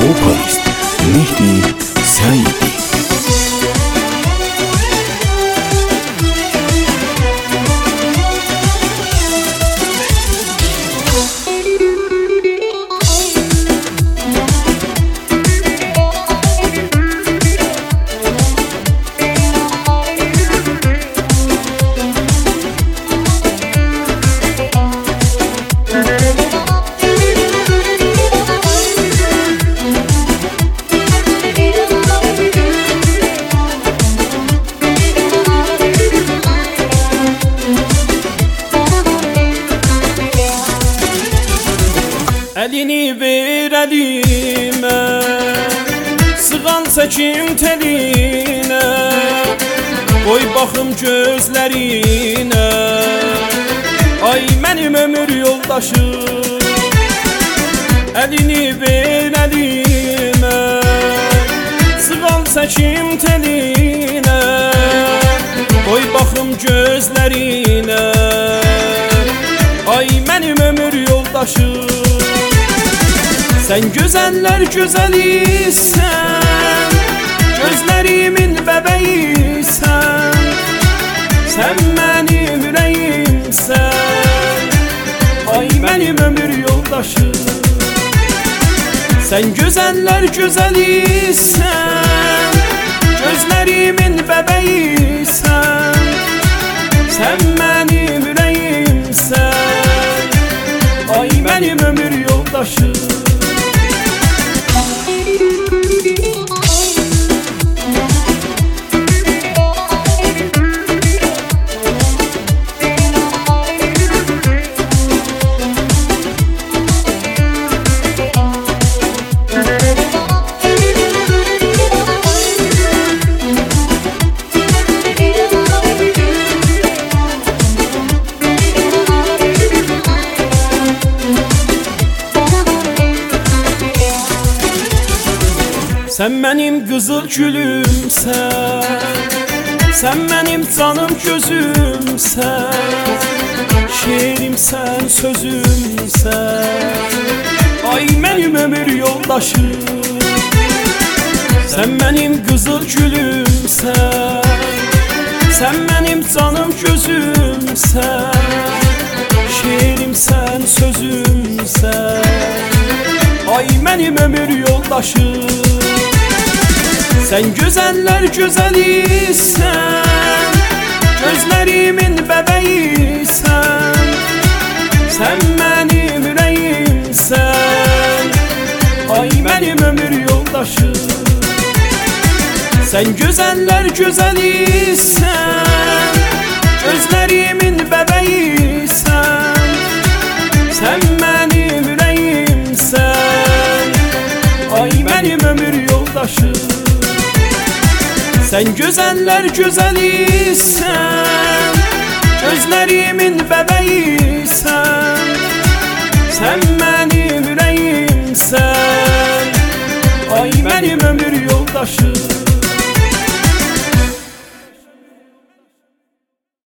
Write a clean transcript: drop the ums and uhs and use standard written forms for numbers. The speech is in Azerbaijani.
Vokalist Mehdi Saidi. Elini ver elimə, sığan çəkim telinə, qoy baxım gözlərinə. Ay mənim ömür yoldaşım, elini ver elimə, sığan çəkim telinə, qoy baxım gözlərinə. Ay mənim ömür yoldaşım, sen güzeller güzelisən, gözlərimin bəbəysən, sen mənim ürəyimsən. Ay mənim ömür yoldaşım, sen güzeller güzelisən, gözlərimin bəbəysən, sen mənim ürəyimsən. Ay mənim ömür yoldaşım. Sen benim kızıl gülümsen, sen benim canım gözümsen, şiirimsen, sözümsen. Ay benim ömür yoldaşım, sen benim kızıl gülümsen, sen benim canım gözümsen, şiirimsen, sözümsen. Ay benim ömür yoldaşım, sen güzeller güzelisən, gözlərimin bəbəysən, sen mənim ürəyimsən. Ay mənim ömür yoldaşım, sen güzeller güzelisən, gözlərimin bəbəysən, sen mənim ürəyimsən. Ay mənim ömür yoldaşım, sen güzeller güzelisən, gözlərimin bəbəysən, sen mənim ürəyimsən. Ay mənim ömür yoldaşım.